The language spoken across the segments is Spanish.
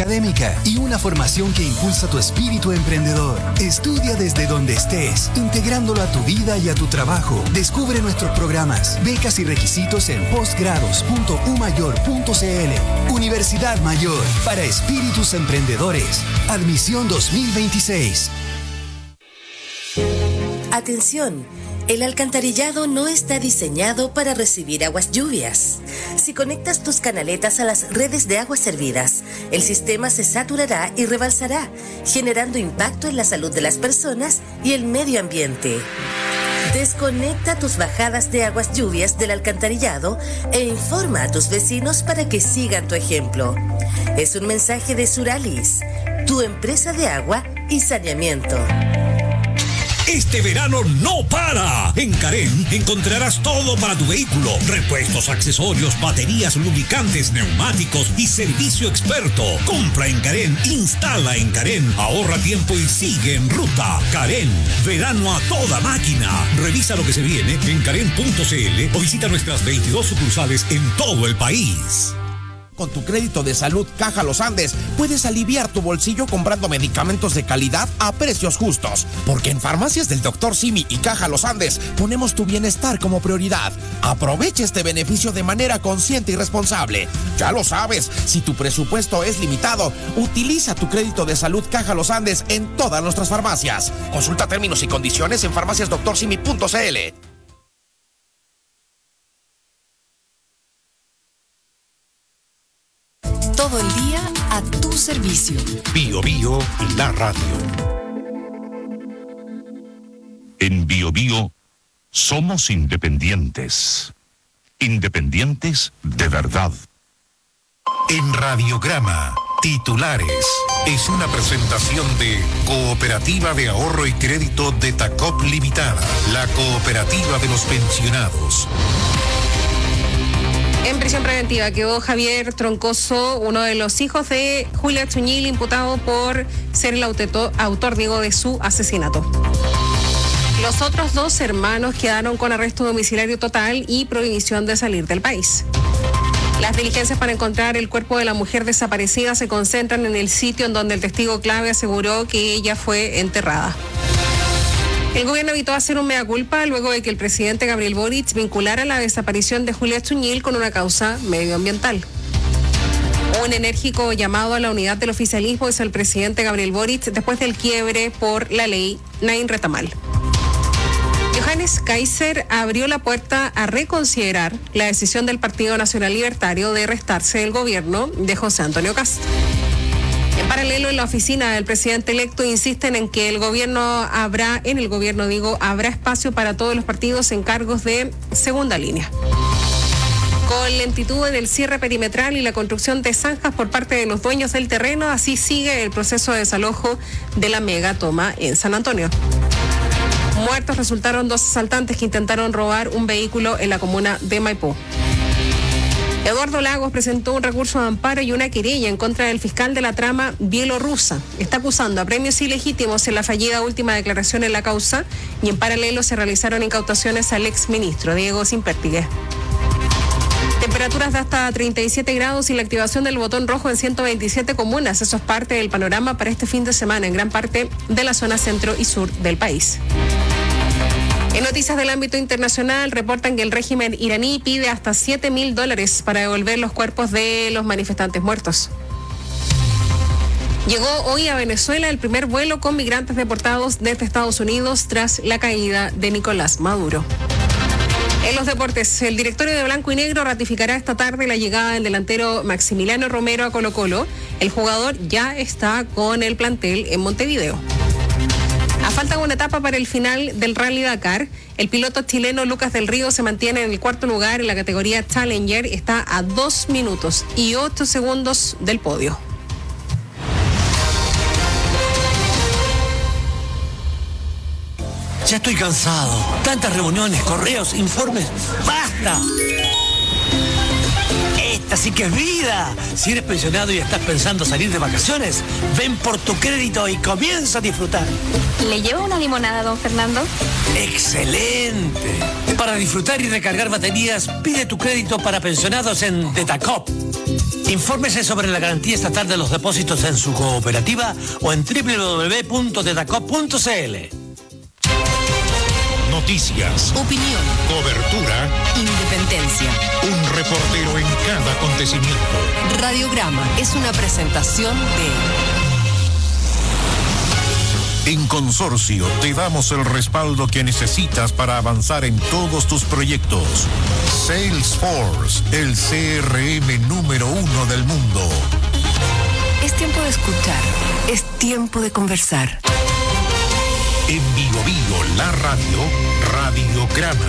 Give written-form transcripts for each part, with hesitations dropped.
académica y una formación que impulsa tu espíritu emprendedor. Estudia desde donde estés, integrándolo a tu vida y a tu trabajo. Descubre nuestros programas, becas y requisitos en posgrados.umayor.cl. Universidad Mayor, para espíritus emprendedores. Admisión 2026. Atención, el alcantarillado no está diseñado para recibir aguas lluvias. Si conectas tus canaletas a las redes de aguas servidas, el sistema se saturará y rebalsará, generando impacto en la salud de las personas y el medio ambiente. Desconecta tus bajadas de aguas lluvias del alcantarillado e informa a tus vecinos para que sigan tu ejemplo. Es un mensaje de Suralis, tu empresa de agua y saneamiento. Este verano no para. En Carén encontrarás todo para tu vehículo: repuestos, accesorios, baterías, lubricantes, neumáticos y servicio experto. Compra en Carén, instala en Carén, ahorra tiempo y sigue en ruta. Carén, verano a toda máquina. Revisa lo que se viene en carén.cl o visita nuestras 22 sucursales en todo el país. Con tu crédito de salud Caja Los Andes puedes aliviar tu bolsillo comprando medicamentos de calidad a precios justos. Porque en Farmacias del Dr. Simi y Caja Los Andes ponemos tu bienestar como prioridad. Aprovecha este beneficio de manera consciente y responsable. Ya lo sabes, si tu presupuesto es limitado, utiliza tu crédito de salud Caja Los Andes en todas nuestras farmacias. Consulta términos y condiciones en farmaciasdoctorsimi.cl. Todo el día a tu servicio. Bio Bio, la radio. En Bio Bio somos independientes. Independientes de verdad. En Radiograma, titulares. Es una presentación de Cooperativa de Ahorro y Crédito de Tacop Limitada, la cooperativa de los pensionados. En prisión preventiva quedó Javier Troncoso, uno de los hijos de Julia Chuñil, imputado por ser el autor de su asesinato. Los otros dos hermanos quedaron con arresto domiciliario total y prohibición de salir del país. Las diligencias para encontrar el cuerpo de la mujer desaparecida se concentran en el sitio en donde el testigo clave aseguró que ella fue enterrada. El gobierno evitó hacer un mea culpa luego de que el presidente Gabriel Boric vinculara la desaparición de Julia Chuñil con una causa medioambiental. Un enérgico llamado a la unidad del oficialismo hizo el presidente Gabriel Boric después del quiebre por la ley Nain Retamal. Johannes Kaiser abrió la puerta a reconsiderar la decisión del Partido Nacional Libertario de restarse del gobierno de José Antonio Kast. En paralelo, en la oficina del presidente electo insisten en que habrá espacio para todos los partidos en cargos de segunda línea. Con lentitud en el cierre perimetral y la construcción de zanjas por parte de los dueños del terreno, así sigue el proceso de desalojo de la mega toma en San Antonio. Muertos resultaron 2 asaltantes que intentaron robar un vehículo en la comuna de Maipú. Eduardo Lagos presentó un recurso de amparo y una querella en contra del fiscal de la trama bielorrusa. Está acusando a premios ilegítimos en la fallida última declaración en la causa y en paralelo se realizaron incautaciones al exministro Diego Simpertigue. Temperaturas de hasta 37 grados y la activación del botón rojo en 127 comunas. Eso es parte del panorama para este fin de semana en gran parte de la zona centro y sur del país. En noticias del ámbito internacional, reportan que el régimen iraní pide hasta $7.000 para devolver los cuerpos de los manifestantes muertos. Llegó hoy a Venezuela el primer vuelo con migrantes deportados desde Estados Unidos tras la caída de Nicolás Maduro. En los deportes, el directorio de Blanco y Negro ratificará esta tarde la llegada del delantero Maximiliano Romero a Colo-Colo. El jugador ya está con el plantel en Montevideo. A falta de una etapa para el final del Rally Dakar, el piloto chileno Lucas del Río se mantiene en el 4º lugar en la categoría Challenger, está a 2 minutos y 8 segundos del podio. Ya estoy cansado. Tantas reuniones, correos, informes. ¡Basta! Esta sí que es vida. Si eres pensionado y estás pensando salir de vacaciones, ven por tu crédito y comienza a disfrutar. ¿Le lleva una limonada, don Fernando? ¡Excelente! Para disfrutar y recargar baterías, pide tu crédito para pensionados en Detacop. Infórmese sobre la garantía estatal de los depósitos en su cooperativa o en www.tetacop.cl. Noticias, Opinión, cobertura, independencia. un reportero en cada acontecimiento. Radiograma es una presentación de... En Consorcio te damos el respaldo que necesitas para avanzar en todos tus proyectos. Salesforce, el CRM número 1 del mundo. Es tiempo de escuchar, es tiempo de conversar. En Bio Bio, la radio, Radiograma.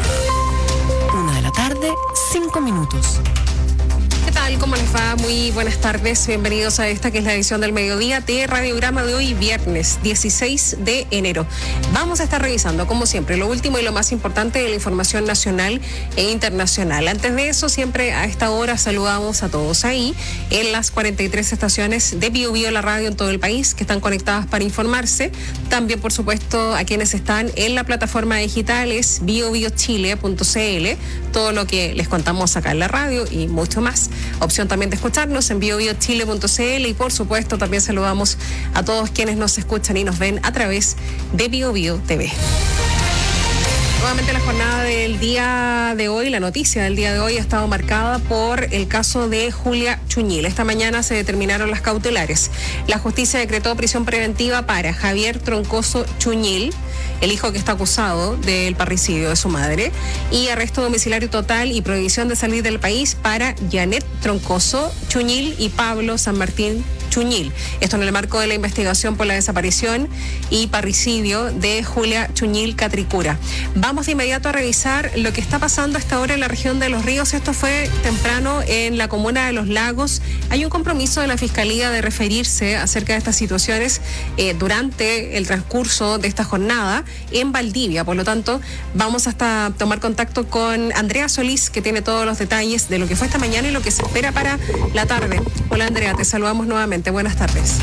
1:00 p.m, 5 minutos. ¿Qué tal? ¿Cómo les va? Muy buenas tardes. Bienvenidos a esta que es la edición del mediodía de Radiograma de hoy, viernes 16 de enero. Vamos a estar revisando, como siempre, lo último y lo más importante de la información nacional e internacional. Antes de eso, siempre a esta hora saludamos a todos ahí en las 43 estaciones de Bio Bio, la radio en todo el país, que están conectadas para informarse. También, por supuesto, a quienes están en la plataforma digital es biobiochile.cl, todo lo que les contamos acá en la radio y mucho más. Opción también de escucharnos en biobiochile.cl y por supuesto también saludamos a todos quienes nos escuchan y nos ven a través de Bio Bio TV. Nuevamente la jornada del día de hoy, la noticia del día de hoy ha estado marcada por el caso de Julia Chuñil. Esta mañana se determinaron las cautelares. La justicia decretó prisión preventiva para Javier Troncoso Chuñil, el hijo que está acusado del parricidio de su madre, y arresto domiciliario total y prohibición de salir del país para Janet Troncoso Chuñil y Pablo San Martín Chuñil. Esto en el marco de la investigación por la desaparición y parricidio de Julia Chuñil Catricura. Vamos de inmediato a revisar lo que está pasando hasta ahora en la región de Los Ríos. Esto fue temprano en la comuna de Los Lagos. Hay un compromiso de la Fiscalía de referirse acerca de estas situaciones durante el transcurso de esta jornada en Valdivia. Por lo tanto, vamos hasta tomar contacto con Andrea Solís, que tiene todos los detalles de lo que fue esta mañana y lo que se espera para la tarde. Hola Andrea, te saludamos nuevamente. Buenas tardes.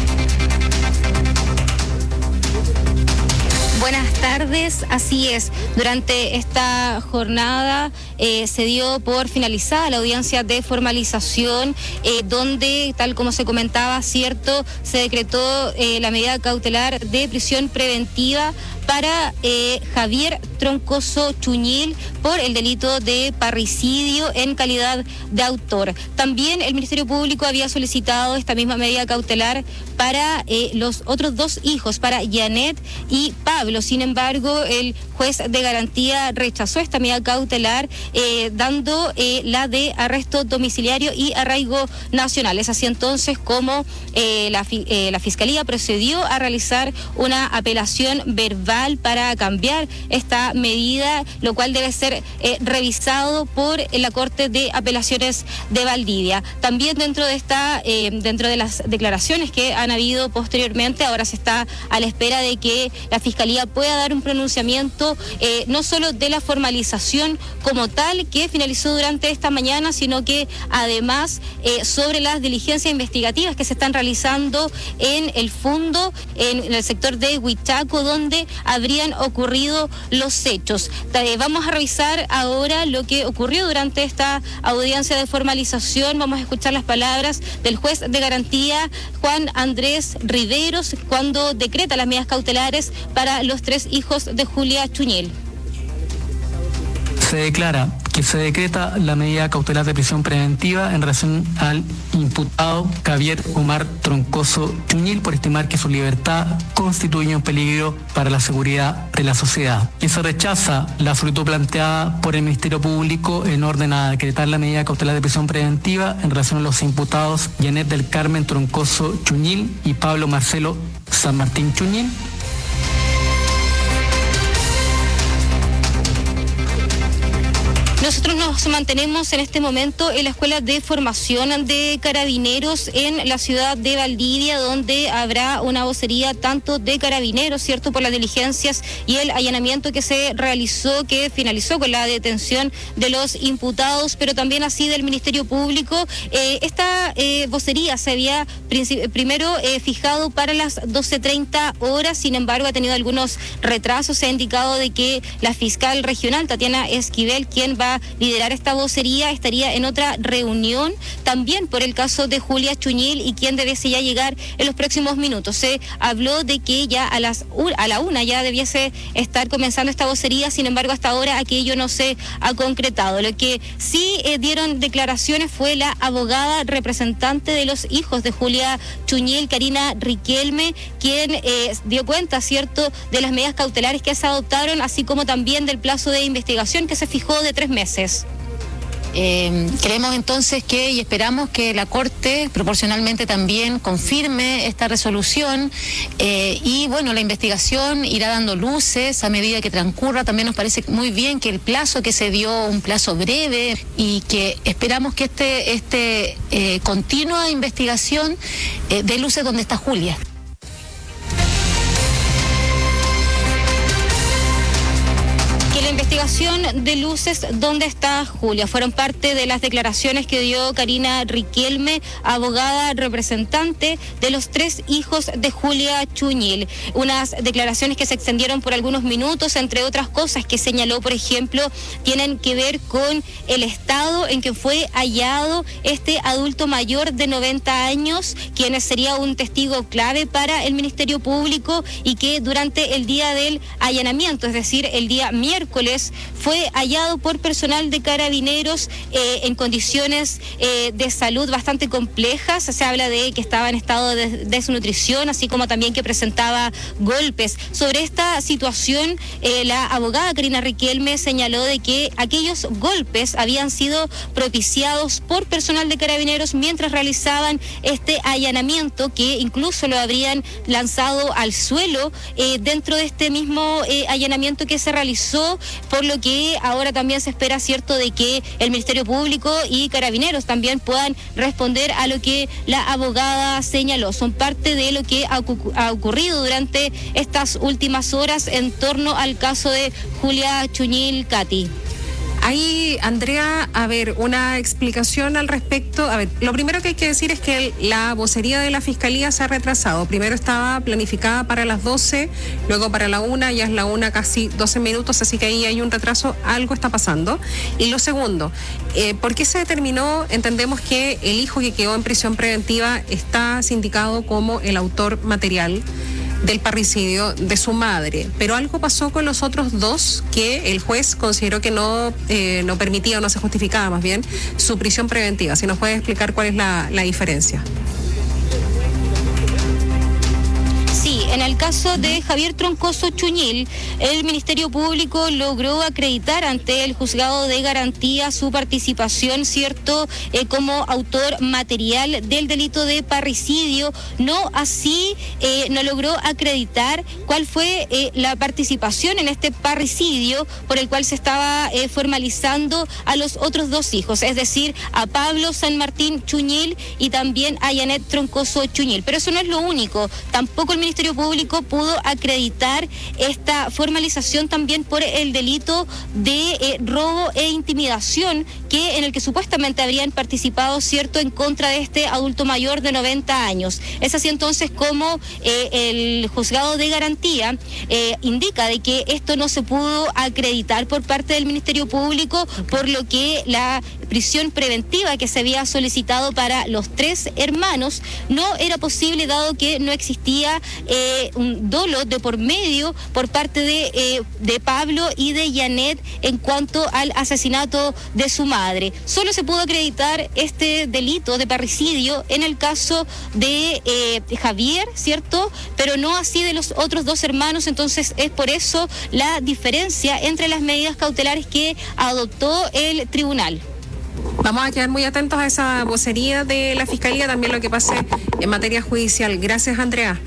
Buenas tardes, así es. Durante esta jornada se dio por finalizada la audiencia de formalización, donde, tal como se comentaba, cierto, se decretó la medida cautelar de prisión preventiva para Javier Troncoso Chuñil por el delito de parricidio en calidad de autor. También el Ministerio Público había solicitado esta misma medida cautelar para los otros dos hijos, para Janet y Pablo. Sin embargo, el juez de garantía rechazó esta medida cautelar, dando la de arresto domiciliario y arraigo nacional. Es así entonces como la Fiscalía procedió a realizar una apelación verbal para cambiar esta medida, lo cual debe ser revisado por la Corte de Apelaciones de Valdivia. También dentro de las declaraciones que han habido posteriormente, ahora se está a la espera de que la Fiscalía pueda dar un pronunciamiento no solo de la formalización como tal que finalizó durante esta mañana, sino que además sobre las diligencias investigativas que se están realizando en el fondo, en el sector de Huichaco, donde habrían ocurrido los hechos. Vamos a revisar ahora lo que ocurrió durante esta audiencia de formalización. Vamos a escuchar las palabras del juez de garantía, Juan Andrés Riveros, cuando decreta las medidas cautelares para los tres hijos de Julia Chuñil. Se declara que se decreta la medida cautelar de prisión preventiva en relación al imputado Javier Omar Troncoso Chuñil por estimar que su libertad constituye un peligro para la seguridad de la sociedad. Y se rechaza la solicitud planteada por el Ministerio Público en orden a decretar la medida cautelar de prisión preventiva en relación a los imputados Janet del Carmen Troncoso Chuñil y Pablo Marcelo San Martín Chuñil. Nosotros nos mantenemos en este momento en la Escuela de Formación de Carabineros en la ciudad de Valdivia, donde habrá una vocería tanto de Carabineros, ¿cierto?, por las diligencias y el allanamiento que se realizó, que finalizó con la detención de los imputados, pero también así del Ministerio Público. Esta vocería se había primero fijado para las 12:30 horas, sin embargo ha tenido algunos retrasos. Se ha indicado de que la fiscal regional, Tatiana Esquivel, quien va para liderar esta vocería, estaría en otra reunión también por el caso de Julia Chuñil y quien debiese ya llegar en los próximos minutos. Se habló de que ya a la 1 ya debiese estar comenzando esta vocería, sin embargo hasta ahora aquello no se ha concretado. Lo que sí dieron declaraciones fue la abogada representante de los hijos de Julia Chuñil, Karina Riquelme, quien dio cuenta, ¿cierto?, de las medidas cautelares que se adoptaron, así como también del plazo de investigación que se fijó de 3 meses. Creemos entonces y esperamos que la Corte proporcionalmente también confirme esta resolución y bueno, la investigación irá dando luces a medida que transcurra. También nos parece muy bien que el plazo que se dio, un plazo breve, y que esperamos que continua investigación dé luces donde está Julia. La investigación de luces, ¿dónde está Julia? Fueron parte de las declaraciones que dio Karina Riquelme, abogada representante de los 3 hijos de Julia Chuñil. Unas declaraciones que se extendieron por algunos minutos, entre otras cosas que señaló, por ejemplo, tienen que ver con el estado en que fue hallado este adulto mayor de 90 años, quien sería un testigo clave para el Ministerio Público y que durante el día del allanamiento, es decir, el día miércoles, fue hallado por personal de Carabineros en condiciones de salud bastante complejas. Se habla de que estaba en estado de desnutrición, así como también que presentaba golpes. Sobre esta situación, la abogada Karina Riquelme señaló de que aquellos golpes habían sido propiciados por personal de Carabineros mientras realizaban este allanamiento, que incluso lo habrían lanzado al suelo dentro de este mismo allanamiento que se realizó, por lo que ahora también se espera, ¿cierto?, de que el Ministerio Público y Carabineros también puedan responder a lo que la abogada señaló. Son parte de lo que ha ocurrido durante estas últimas horas en torno al caso de Julia Chuñil, Katy. Ahí, Andrea, una explicación al respecto. Lo primero que hay que decir es que la vocería de la Fiscalía se ha retrasado. Primero estaba planificada para las 12, luego para la 1, ya es la 1 casi 12 minutos, así que ahí hay un retraso, algo está pasando. Y lo segundo, ¿por qué se determinó? Entendemos que el hijo que quedó en prisión preventiva está sindicado como el autor material del parricidio de su madre, pero algo pasó con los otros 2 que el juez consideró que no permitía o no se justificaba más bien su prisión preventiva. Si nos puede explicar cuál es la diferencia. Sí, en el caso de Javier Troncoso Chuñil, el Ministerio Público logró acreditar ante el Juzgado de Garantía su participación, ¿cierto?, como autor material del delito de parricidio. No así, no logró acreditar cuál fue la participación en este parricidio por el cual se estaba formalizando a los otros 2 hijos, es decir, a Pablo San Martín Chuñil y también a Janet Troncoso Chuñil. Pero eso no es lo único, tampoco el Ministerio Público pudo acreditar esta formalización también por el delito de robo e intimidación, en el que supuestamente habrían participado, ¿cierto?, en contra de este adulto mayor de 90 años. Es así entonces como el Juzgado de Garantía indica de que esto no se pudo acreditar por parte del Ministerio Público, por lo que la prisión preventiva que se había solicitado para los 3 hermanos no era posible, dado que no existía un dolo de por medio por parte de Pablo y de Janet en cuanto al asesinato de su madre. Solo se pudo acreditar este delito de parricidio en el caso de Javier, ¿cierto?, pero no así de los otros 2 hermanos. Entonces es por eso la diferencia entre las medidas cautelares que adoptó el tribunal. Vamos a quedar muy atentos a esa vocería de la Fiscalía, también lo que pase en materia judicial. Gracias, Andrea.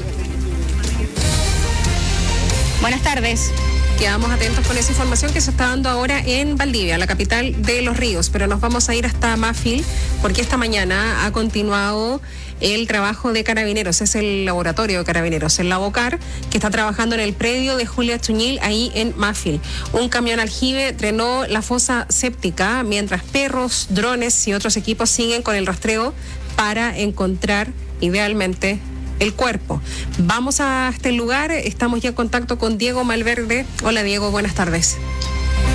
Buenas tardes. Quedamos atentos con esa información que se está dando ahora en Valdivia, la capital de Los Ríos, pero nos vamos a ir hasta Mafil porque esta mañana ha continuado el trabajo de Carabineros. Es el laboratorio de Carabineros, el Labocar, que está trabajando en el predio de Julia Chuñil, ahí en Mafil. Un camión aljibe drenó la fosa séptica, mientras perros, drones y otros equipos siguen con el rastreo para encontrar, idealmente, el cuerpo. Vamos a este lugar, estamos ya en contacto con Diego Malverde. Hola, Diego, buenas tardes. ¿Qué tal,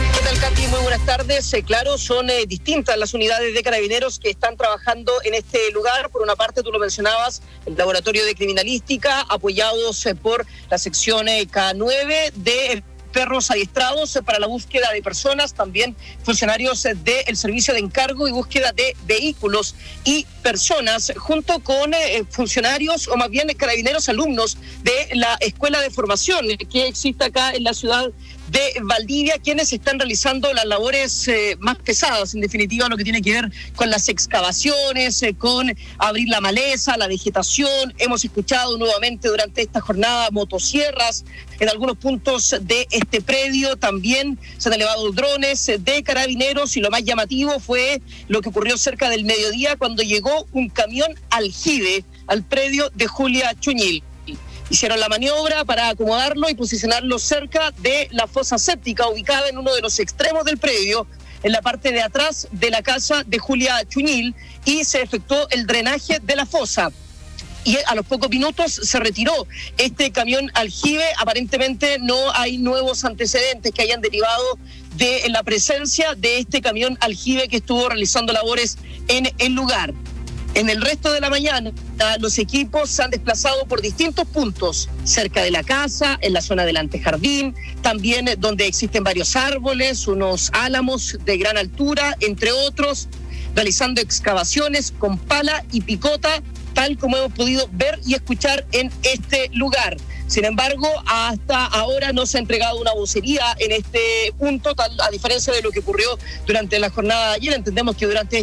Katy, muy buenas tardes. Claro, son distintas las unidades de Carabineros que están trabajando en este lugar. Por una parte, tú lo mencionabas, el laboratorio de criminalística, apoyados por la sección K9 de perros adiestrados para la búsqueda de personas, también funcionarios del servicio de encargo y búsqueda de vehículos y personas, junto con funcionarios o más bien carabineros alumnos de la escuela de formación que existe acá en la ciudad de Valdivia, quienes están realizando las labores más pesadas, en definitiva, lo que tiene que ver con las excavaciones, con abrir la maleza, la vegetación. Hemos escuchado nuevamente durante esta jornada motosierras en algunos puntos de este predio. También se han elevado drones de Carabineros y lo más llamativo fue lo que ocurrió cerca del mediodía cuando llegó un camión aljibe al predio de Julia Chuñil. Hicieron la maniobra para acomodarlo y posicionarlo cerca de la fosa séptica ubicada en uno de los extremos del predio, en la parte de atrás de la casa de Julia Chuñil, y se efectuó el drenaje de la fosa. Y a los pocos minutos se retiró este camión aljibe. Aparentemente no hay nuevos antecedentes que hayan derivado de la presencia de este camión aljibe que estuvo realizando labores en el lugar. En el resto de la mañana, los equipos se han desplazado por distintos puntos, cerca de la casa, en la zona del antejardín, también donde existen varios árboles, unos álamos de gran altura, entre otros, realizando excavaciones con pala y picota, tal como hemos podido ver y escuchar en este lugar. Sin embargo, hasta ahora no se ha entregado una vocería en este punto, a diferencia de lo que ocurrió durante la jornada de ayer. Entendemos que durante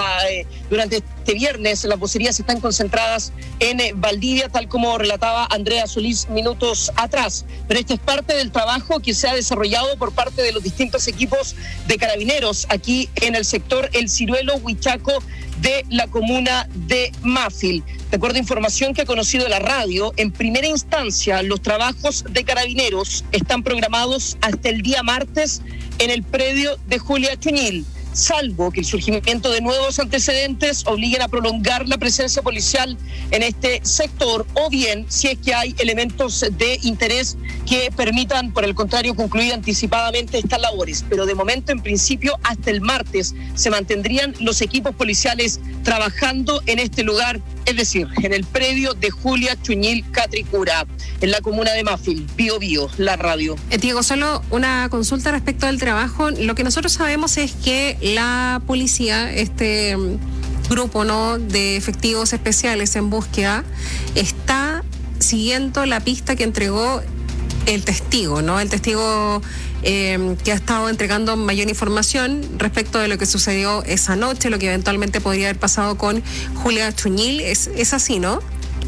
este viernes las vocerías están concentradas en Valdivia, tal como relataba Andrea Solís minutos atrás. Pero este es parte del trabajo que se ha desarrollado por parte de los distintos equipos de Carabineros aquí en el sector El Ciruelo, Huichaco, de la comuna de Mafil. De acuerdo a información que ha conocido la radio, en primera instancia los trabajos de Carabineros están programados hasta el día martes en el predio de Julia Chuñil, salvo que el surgimiento de nuevos antecedentes obliguen a prolongar la presencia policial en este sector, o bien si es que hay elementos de interés que permitan, por el contrario, concluir anticipadamente estas labores. Pero de momento, en principio, hasta el martes se mantendrían los equipos policiales trabajando en este lugar, es decir, en el predio de Julia Chuñil Catricura, en la comuna de Mafil. Bio Bio, la radio. Diego, solo una consulta respecto al trabajo. Lo que nosotros sabemos es que la policía, este grupo, ¿no?, de efectivos especiales en búsqueda, está siguiendo la pista que entregó el testigo, ¿no? El testigo que ha estado entregando mayor información respecto de lo que sucedió esa noche, lo que eventualmente podría haber pasado con Julia Chuñil. Es así, ¿no?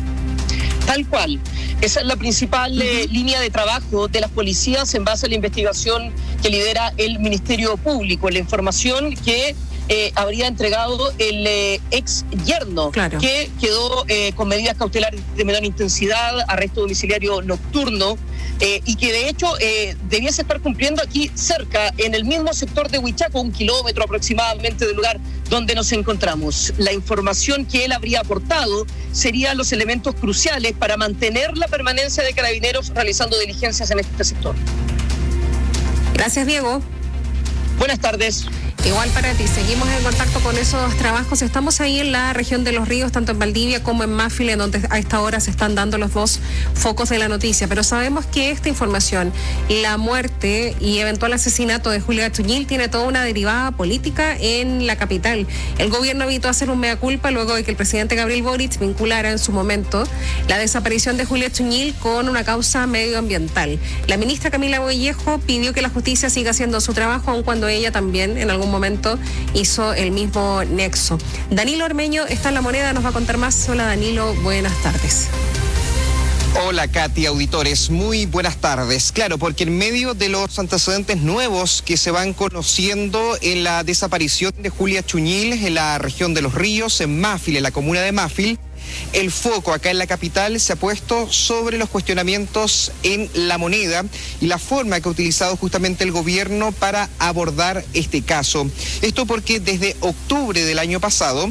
Tal cual. Esa es la principal línea de trabajo de las policías en base a la investigación que lidera el Ministerio Público. La información que habría entregado el ex yerno, claro, que quedó con medidas cautelares de menor intensidad, arresto domiciliario nocturno, y que de hecho debiese estar cumpliendo aquí cerca, en el mismo sector de Huichaco, 1 kilómetro aproximadamente del lugar donde nos encontramos. La información que él habría aportado serían los elementos cruciales para mantener la permanencia de Carabineros realizando diligencias en este sector. Gracias, Diego. Buenas tardes. Igual para ti, seguimos en contacto con esos trabajos. Estamos ahí en la región de Los Ríos, tanto en Valdivia como en Mafil, en donde a esta hora se están dando los dos focos de la noticia. Pero sabemos que esta información, la muerte y eventual asesinato de Julia Chuñil, tiene toda una derivada política en la capital. El gobierno evitó hacer un mea culpa luego de que el presidente Gabriel Boric vinculara en su momento la desaparición de Julia Chuñil con una causa medioambiental. La ministra Camila Vallejo pidió que la justicia siga haciendo su trabajo, aun cuando ella también en algún momento hizo el mismo nexo. Danilo Ormeño está en La Moneda, nos va a contar más. Hola Danilo, buenas tardes. Hola Katy, auditores, muy buenas tardes. Claro, porque en medio de los antecedentes nuevos que se van conociendo en la desaparición de Julia Chuñil en la región de Los Ríos, en Mafil, en la comuna de Mafil, el foco acá en la capital se ha puesto sobre los cuestionamientos en La Moneda y la forma que ha utilizado justamente el gobierno para abordar este caso. Esto porque desde octubre del año pasado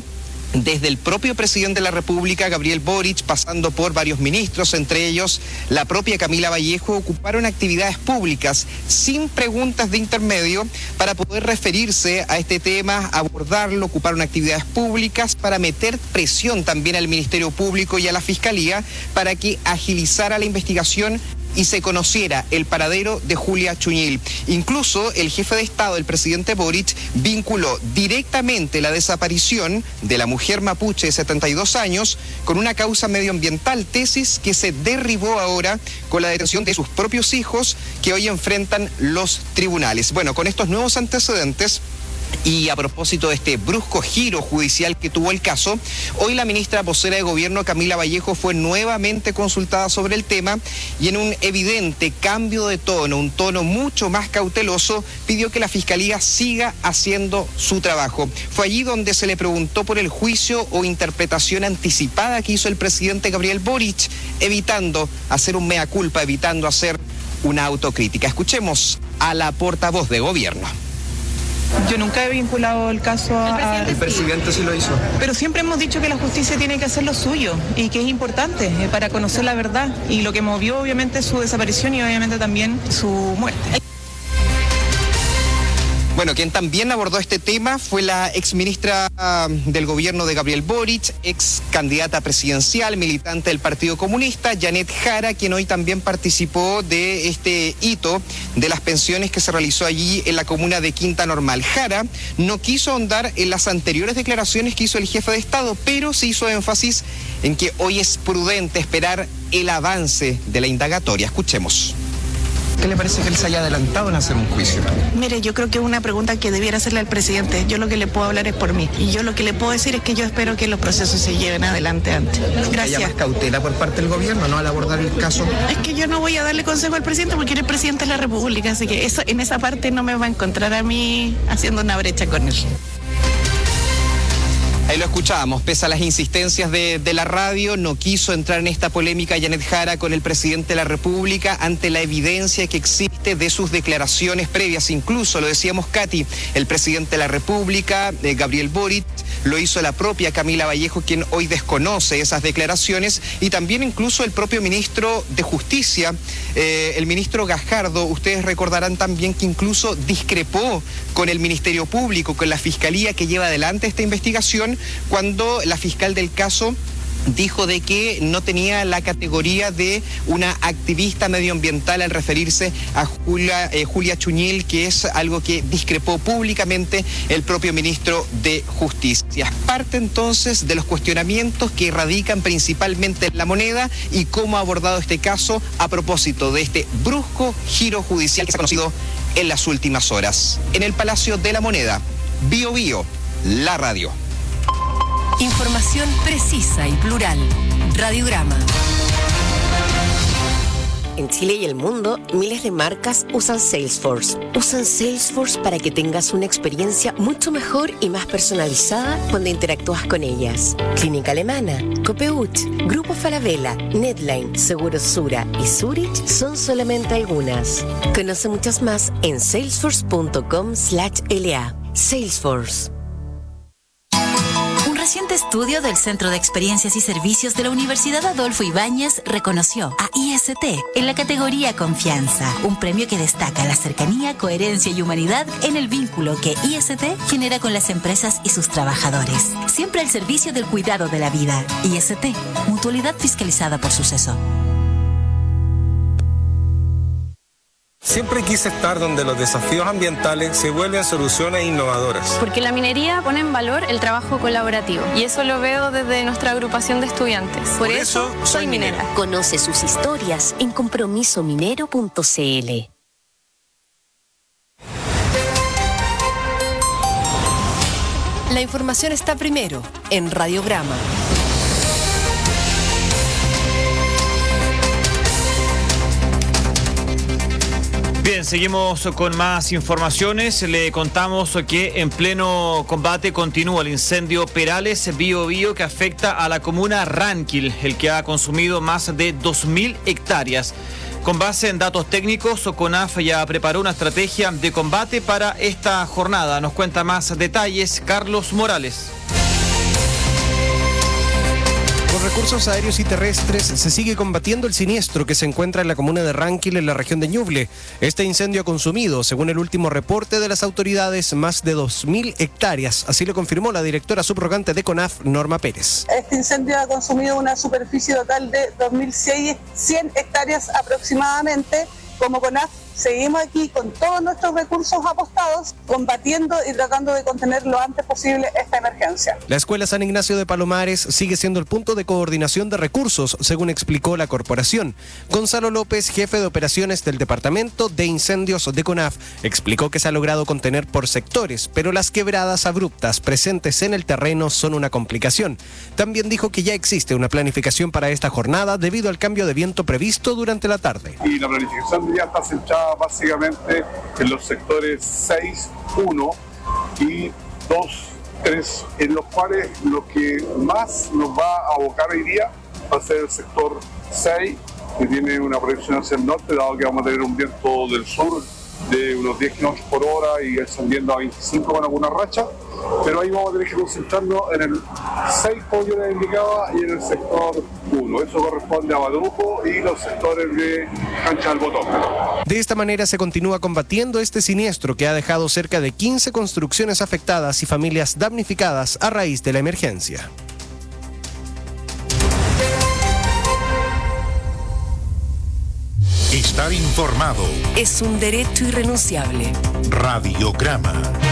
desde el propio presidente de la República, Gabriel Boric, pasando por varios ministros, entre ellos la propia Camila Vallejo, ocuparon actividades públicas sin preguntas de intermedio para poder referirse a este tema, abordarlo. Ocuparon actividades públicas para meter presión también al Ministerio Público y a la Fiscalía para que agilizara la investigación y se conociera el paradero de Julia Chuñil. Incluso el jefe de Estado, el presidente Boric, vinculó directamente la desaparición de la mujer mapuche de 72 años con una causa medioambiental, tesis que se derribó ahora con la detención de sus propios hijos que hoy enfrentan los tribunales. Bueno, con estos nuevos antecedentes, y a propósito de este brusco giro judicial que tuvo el caso, hoy la ministra vocera de Gobierno, Camila Vallejo, fue nuevamente consultada sobre el tema y en un evidente cambio de tono, un tono mucho más cauteloso, pidió que la Fiscalía siga haciendo su trabajo. Fue allí donde se le preguntó por el juicio o interpretación anticipada que hizo el presidente Gabriel Boric, evitando hacer un mea culpa, evitando hacer una autocrítica. Escuchemos a la portavoz de Gobierno. Yo nunca he vinculado el caso a... El presidente sí lo hizo. Pero siempre hemos dicho que la justicia tiene que hacer lo suyo y que es importante para conocer la verdad y lo que movió obviamente su desaparición y obviamente también su muerte. Bueno, quien también abordó este tema fue la exministra del gobierno de Gabriel Boric, ex candidata presidencial, militante del Partido Comunista, Janet Jara, quien hoy también participó de este hito de las pensiones que se realizó allí en la comuna de Quinta Normal. Jara no quiso ahondar en las anteriores declaraciones que hizo el jefe de Estado, pero se hizo énfasis en que hoy es prudente esperar el avance de la indagatoria. Escuchemos. ¿Qué le parece que él se haya adelantado en hacer un juicio? Mire, yo creo que es una pregunta que debiera hacerle al presidente. Yo lo que le puedo hablar es por mí. Y yo lo que le puedo decir es que yo espero que los procesos se lleven adelante antes. Gracias. ¿Que haya más cautela por parte del gobierno, no, al abordar el caso? Es que yo no voy a darle consejo al presidente porque él es presidente de la República, así que eso, en esa parte no me va a encontrar a mí haciendo una brecha con él. Ahí lo escuchábamos, pese a las insistencias de la radio, no quiso entrar en esta polémica Janet Jara con el presidente de la República ante la evidencia que existe de sus declaraciones previas. Incluso, lo decíamos Katy, el presidente de la República, Gabriel Boric, lo hizo la propia Camila Vallejo, quien hoy desconoce esas declaraciones, y también incluso el propio ministro de Justicia, el ministro Gajardo. Ustedes recordarán también que incluso discrepó con el Ministerio Público, con la Fiscalía que lleva adelante esta investigación, cuando la fiscal del caso dijo de que no tenía la categoría de una activista medioambiental al referirse a Julia Chuñil, que es algo que discrepó públicamente el propio ministro de Justicia. Parte entonces de los cuestionamientos que radican principalmente en La Moneda y cómo ha abordado este caso a propósito de este brusco giro judicial que se ha conocido en las últimas horas. En el Palacio de La Moneda, Bio Bio, la radio. Información precisa y plural. Radiograma. En Chile y el mundo, miles de marcas usan Salesforce. Usan Salesforce para que tengas una experiencia mucho mejor y más personalizada cuando interactúas con ellas. Clínica Alemana, Copeuch, Grupo Falabella, Netline, Seguros Sura y Zurich son solamente algunas. Conoce muchas más en salesforce.com/LA. Salesforce. Un reciente estudio del Centro de Experiencias y Servicios de la Universidad Adolfo Ibáñez reconoció a IST en la categoría Confianza, un premio que destaca la cercanía, coherencia y humanidad en el vínculo que IST genera con las empresas y sus trabajadores. Siempre al servicio del cuidado de la vida. IST, mutualidad fiscalizada por Suceso. Siempre quise estar donde los desafíos ambientales se vuelven soluciones innovadoras. Porque la minería pone en valor el trabajo colaborativo. Y eso lo veo desde nuestra agrupación de estudiantes. Por eso soy minera. Conoce sus historias en compromisominero.cl. La información está primero en Radiograma. Bien, seguimos con más informaciones. Le contamos que en pleno combate continúa el incendio Perales Bio Bio que afecta a la comuna Ranquil, el que ha consumido más de 2.000 hectáreas. Con base en datos técnicos, CONAF ya preparó una estrategia de combate para esta jornada. Nos cuenta más detalles Carlos Morales. Con recursos aéreos y terrestres se sigue combatiendo el siniestro que se encuentra en la comuna de Ranquil, en la región de Ñuble. Este incendio ha consumido, según el último reporte de las autoridades, más de 2.000 hectáreas. Así lo confirmó la directora subrogante de CONAF, Norma Pérez. Este incendio ha consumido una superficie total de 2.100 hectáreas aproximadamente. Como CONAF seguimos aquí con todos nuestros recursos apostados, combatiendo y tratando de contener lo antes posible esta emergencia. La Escuela San Ignacio de Palomares sigue siendo el punto de coordinación de recursos, según explicó la corporación. Gonzalo López, jefe de operaciones del Departamento de Incendios de CONAF, explicó que se ha logrado contener por sectores, pero las quebradas abruptas presentes en el terreno son una complicación. También dijo que ya existe una planificación para esta jornada debido al cambio de viento previsto durante la tarde. Y la planificación ya está centrada básicamente en los sectores 6, 1 y 2, 3, en los cuales lo que más nos va a abocar hoy día va a ser el sector 6, que tiene una proyección hacia el norte, dado que vamos a tener un viento del sur de unos 10 km por hora y ascendiendo a 25 con alguna racha, pero ahí vamos a tener que concentrarnos en el 6, como yo les indicaba, y en el sector 1. Eso corresponde a Baduco y los sectores de Cancha del Botón. De esta manera se continúa combatiendo este siniestro que ha dejado cerca de 15 construcciones afectadas y familias damnificadas a raíz de la emergencia. Estar informado es un derecho irrenunciable. Radiograma.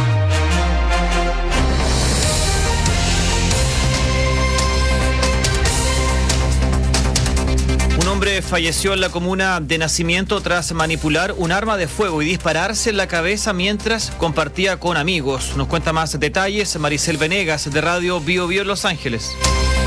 Un hombre falleció en la comuna de Nacimiento tras manipular un arma de fuego y dispararse en la cabeza mientras compartía con amigos. Nos cuenta más detalles Maricel Venegas de Radio Bio Bio en Los Ángeles.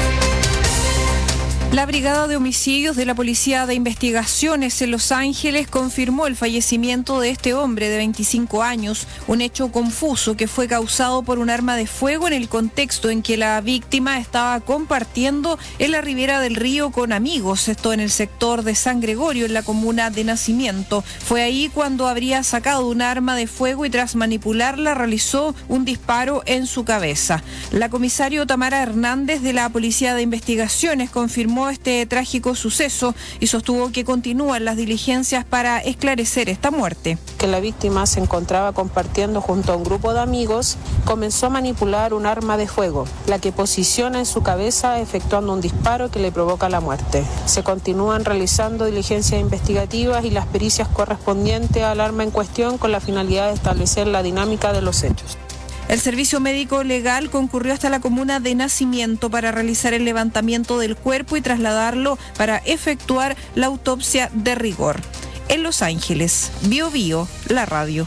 La Brigada de Homicidios de la Policía de Investigaciones en Los Ángeles confirmó el fallecimiento de este hombre de 25 años, un hecho confuso que fue causado por un arma de fuego en el contexto en que la víctima estaba compartiendo en la ribera del río con amigos, esto en el sector de San Gregorio, en la comuna de Nacimiento. Fue ahí cuando habría sacado un arma de fuego y tras manipularla realizó un disparo en su cabeza. La comisario Tamara Hernández de la Policía de Investigaciones confirmó este trágico suceso y sostuvo que continúan las diligencias para esclarecer esta muerte. Que la víctima se encontraba compartiendo junto a un grupo de amigos, comenzó a manipular un arma de fuego, la que posiciona en su cabeza efectuando un disparo que le provoca la muerte. Se continúan realizando diligencias investigativas y las pericias correspondientes al arma en cuestión con la finalidad de establecer la dinámica de los hechos. El Servicio Médico Legal concurrió hasta la comuna de Nacimiento para realizar el levantamiento del cuerpo y trasladarlo para efectuar la autopsia de rigor. En Los Ángeles, Bio Bio, la radio.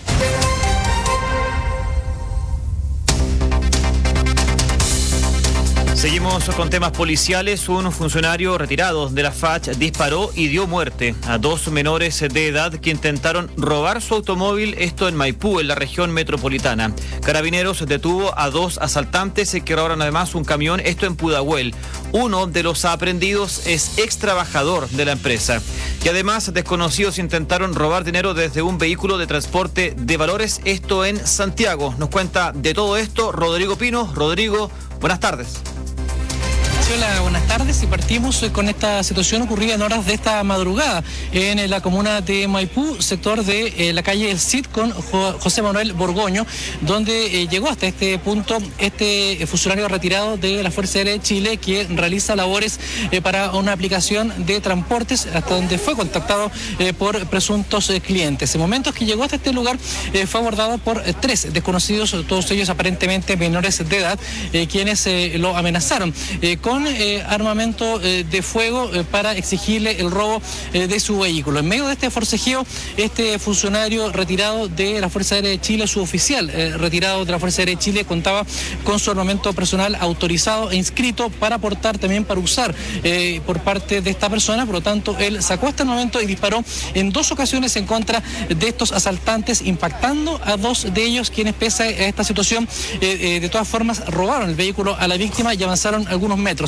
Seguimos con temas policiales. Un funcionario retirado de la FACH disparó y dio muerte a 2 menores de edad que intentaron robar su automóvil, esto en Maipú, en la región metropolitana. Carabineros detuvo a 2 asaltantes que robaron además un camión, esto en Pudahuel. Uno de los aprehendidos es ex trabajador de la empresa. Y además desconocidos intentaron robar dinero desde un vehículo de transporte de valores, esto en Santiago. Nos cuenta de todo esto Rodrigo Pino. Rodrigo, buenas tardes. Hola, buenas tardes y partimos con esta situación ocurrida en horas de esta madrugada en la comuna de Maipú, sector de la calle El Cid con José Manuel Borgoño, donde llegó hasta este punto este funcionario retirado de la Fuerza Aérea de Chile que realiza labores para una aplicación de transportes, hasta donde fue contactado por presuntos clientes. En momentos que llegó hasta este lugar fue abordado por 3 desconocidos, todos ellos aparentemente menores de edad, quienes lo amenazaron con armamento de fuego para exigirle el robo de su vehículo. En medio de este forcejeo, este funcionario retirado de la Fuerza Aérea de Chile, su oficial retirado de la Fuerza Aérea de Chile, contaba con su armamento personal autorizado e inscrito para portar, también para usar por parte de esta persona. Por lo tanto, él sacó este armamento y disparó en 2 ocasiones en contra de estos asaltantes, impactando a 2 de ellos, quienes pese a esta situación de todas formas robaron el vehículo a la víctima y avanzaron algunos metros.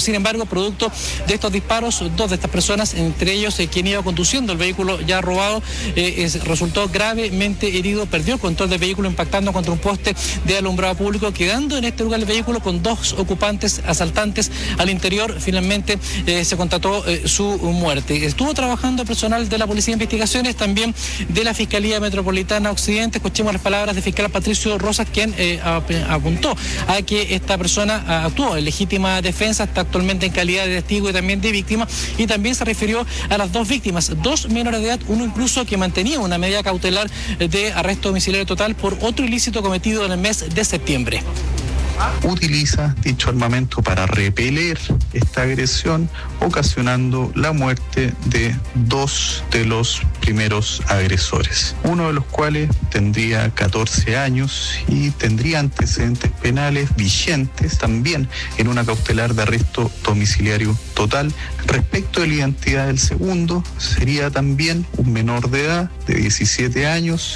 Sin embargo, producto de estos disparos, dos de estas personas, entre ellos quien iba conduciendo el vehículo ya robado, resultó gravemente herido, perdió el control del vehículo impactando contra un poste de alumbrado público, quedando en este lugar el vehículo con dos ocupantes asaltantes al interior. Finalmente se constató su muerte. Estuvo trabajando personal de la Policía de Investigaciones, también de la Fiscalía Metropolitana Occidente. Escuchemos las palabras del fiscal Patricio Rosas, quien apuntó a que esta persona actuó en legítima defensa, está actualmente en calidad de testigo y también de víctima, y también se refirió a las dos víctimas, dos menores de edad, uno incluso que mantenía una medida cautelar de arresto domiciliario total por otro ilícito cometido en el mes de septiembre. Utiliza dicho armamento para repeler esta agresión, ocasionando la muerte de dos de los primeros agresores, uno de los cuales tendría 14 años y tendría antecedentes penales vigentes también en una cautelar de arresto domiciliario total. Respecto de la identidad del segundo, sería también un menor de edad de 17 años.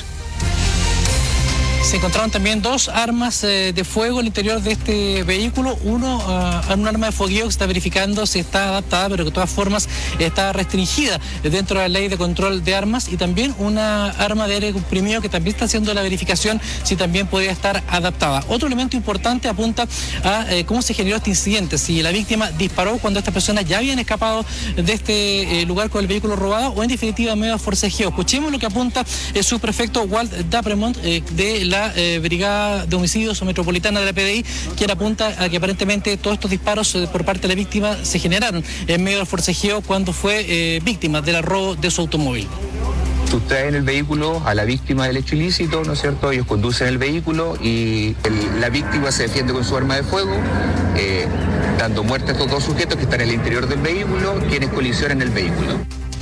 Se encontraron también dos armas de fuego en el interior de este vehículo. Un arma de fogueo que está verificando si está adaptada, pero que de todas formas está restringida dentro de la ley de control de armas, y también una arma de aire comprimido que también está haciendo la verificación si también podría estar adaptada. Otro elemento importante apunta a cómo se generó este incidente, si la víctima disparó cuando estas personas ya habían escapado de este lugar con el vehículo robado o en definitiva medio forcejeo. Escuchemos lo que apunta el subprefecto Walt Dapremont de la Brigada de Homicidios Metropolitana de la PDI, quien apunta a que aparentemente todos estos disparos por parte de la víctima se generaron en medio del forcejeo cuando fue víctima del robo de su automóvil. Sustraen el vehículo a la víctima del hecho ilícito, ¿no es cierto? Ellos conducen el vehículo y la víctima se defiende con su arma de fuego, dando muerte a estos dos sujetos que están en el interior del vehículo, quienes colisionan el vehículo.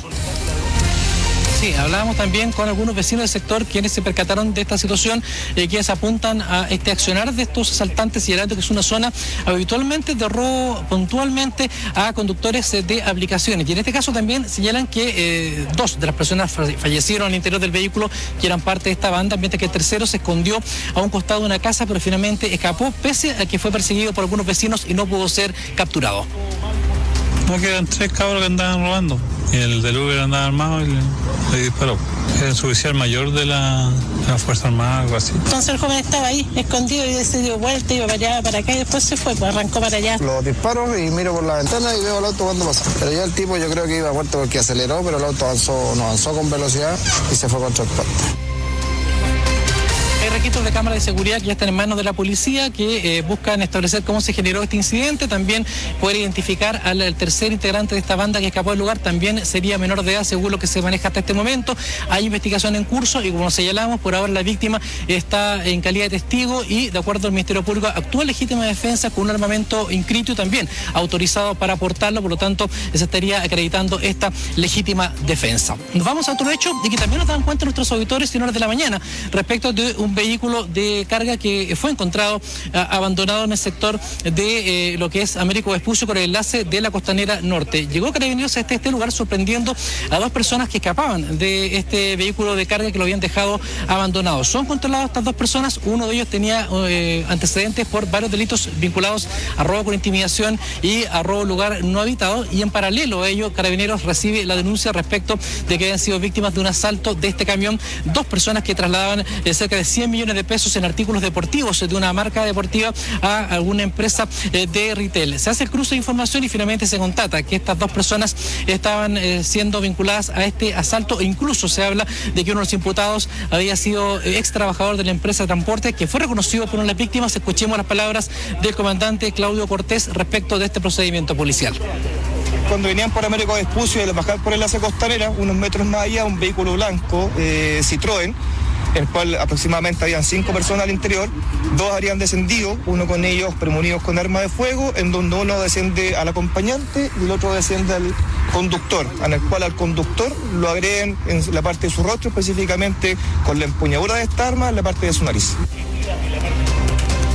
Sí, hablábamos también con algunos vecinos del sector quienes se percataron de esta situación, quienes apuntan a este accionar de estos asaltantes, señalando que es una zona habitualmente de robo puntualmente a conductores de aplicaciones. Y en este caso también señalan que dos de las personas fallecieron al interior del vehículo, que eran parte de esta banda, mientras que el tercero se escondió a un costado de una casa, pero finalmente escapó, pese a que fue perseguido por algunos vecinos y no pudo ser capturado. No, que eran tres cabros que andaban robando. Y el del Uber andaba armado y le disparó. Era el suboficial mayor de la Fuerza Armada, algo así. Entonces el joven estaba ahí, escondido, y se dio vuelta, iba para allá, para acá, y después se fue, pues arrancó para allá. Los disparos y miro por la ventana y veo el auto cuando pasa. Pero ya el tipo yo creo que iba muerto porque aceleró, pero el auto no avanzó con velocidad y se fue contra el poste. Hay registros de cámaras de seguridad que ya están en manos de la policía, que buscan establecer cómo se generó este incidente, también poder identificar al tercer integrante de esta banda que escapó del lugar, también sería menor de edad según lo que se maneja hasta este momento. Hay investigación en curso y como señalamos, por ahora la víctima está en calidad de testigo y de acuerdo al Ministerio Público actúa en legítima defensa con un armamento inscrito y también autorizado para portarlo, por lo tanto se estaría acreditando esta legítima defensa. Nos vamos a otro hecho de que también nos dan cuenta nuestros auditores en horas de la mañana respecto de un vehículo de carga que fue encontrado abandonado en el sector de lo que es Américo Vespucio con el enlace de la Costanera Norte. Llegó Carabineros a este lugar sorprendiendo a dos personas que escapaban de este vehículo de carga que lo habían dejado abandonado. Son controladas estas dos personas, uno de ellos tenía antecedentes por varios delitos vinculados a robo con intimidación y a robo en lugar no habitado, y en paralelo a ello Carabineros recibe la denuncia respecto de que habían sido víctimas de un asalto de este camión, dos personas que trasladaban cerca de 100 millones de pesos en artículos deportivos de una marca deportiva a alguna empresa de retail. Se hace el cruce de información y finalmente se constata que estas dos personas estaban siendo vinculadas a este asalto, e incluso se habla de que uno de los imputados había sido ex trabajador de la empresa de transporte que fue reconocido por una de las víctimas. Escuchemos las palabras del comandante Claudio Cortés respecto de este procedimiento policial. Cuando venían por Américo Vespucio y al bajar por el enlace Costanera, unos metros más allá, un vehículo blanco, Citroën, el cual aproximadamente habían 5 personas al interior, 2 habrían descendido, uno con ellos premonidos con arma de fuego, en donde uno desciende al acompañante y el otro desciende al conductor, en el cual al conductor lo agreden en la parte de su rostro, específicamente con la empuñadura de esta arma en la parte de su nariz.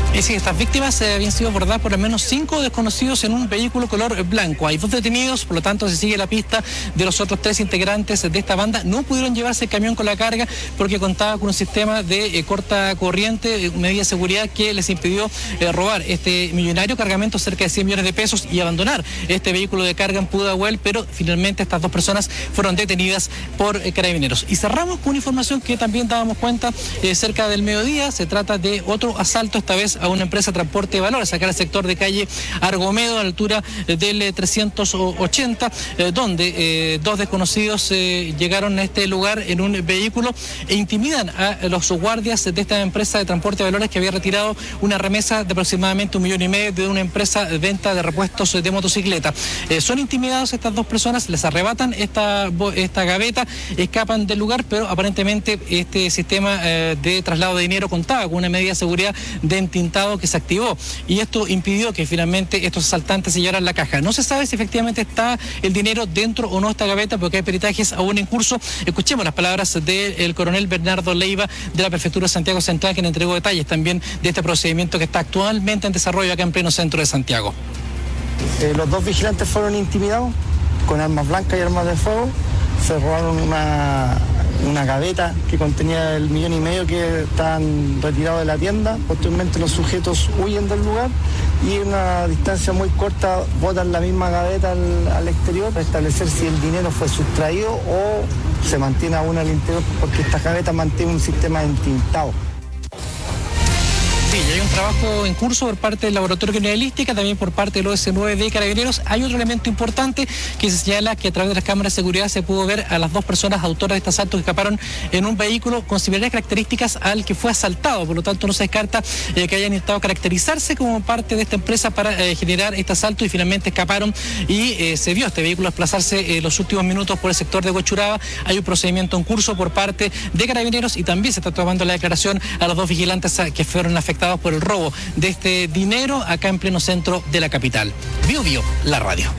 Y sí, estas víctimas habían sido abordadas por al menos 5 desconocidos en un vehículo color blanco. Hay 2 detenidos, por lo tanto se sigue la pista de los otros 3 integrantes de esta banda. No pudieron llevarse el camión con la carga porque contaba con un sistema de corta corriente, medida de seguridad que les impidió robar este millonario cargamento, cerca de 100 millones de pesos, y abandonar este vehículo de carga en Pudahuel, pero finalmente estas 2 personas fueron detenidas por carabineros. Y cerramos con una información que también dábamos cuenta cerca del mediodía. Se trata de otro asalto, esta vez a una empresa de transporte de valores, acá en el sector de calle Argomedo, a la altura del 380, donde 2 desconocidos llegaron a este lugar en un vehículo e intimidan a los guardias de esta empresa de transporte de valores que había retirado una remesa de aproximadamente 1,5 millones de una empresa de venta de repuestos de motocicleta. Son intimidados estas 2 personas, les arrebatan esta gaveta, escapan del lugar, pero aparentemente este sistema de traslado de dinero contaba con una medida de seguridad de entintado que se activó, y esto impidió que finalmente estos asaltantes se llevaran la caja. No se sabe si efectivamente está el dinero dentro o no de esta gaveta, porque hay peritajes aún en curso. Escuchemos las palabras del coronel Bernardo Leiva de la Prefectura de Santiago Central, quien entregó detalles también de este procedimiento que está actualmente en desarrollo acá en pleno centro de Santiago. Los 2 vigilantes fueron intimidados con armas blancas y armas de fuego. Se robaron una gaveta que contenía el 1,5 millones que estaban retirados de la tienda. Posteriormente los sujetos huyen del lugar y en una distancia muy corta botan la misma gaveta al exterior para establecer si el dinero fue sustraído o se mantiene aún al interior, porque esta gaveta mantiene un sistema de entintado. Sí, y hay un trabajo en curso por parte del Laboratorio de Criminalística, también por parte del OS9 de Carabineros. Hay otro elemento importante que se señala que a través de las cámaras de seguridad se pudo ver a las 2 personas autoras de este asalto que escaparon en un vehículo con similares características al que fue asaltado. Por lo tanto, no se descarta que hayan intentado caracterizarse como parte de esta empresa para generar este asalto, y finalmente escaparon y se vio este vehículo desplazarse en los últimos minutos por el sector de Huechuraba. Hay un procedimiento en curso por parte de Carabineros y también se está tomando la declaración a los 2 vigilantes que fueron afectados por el robo de este dinero acá en pleno centro de la capital. Bio Bio, la radio.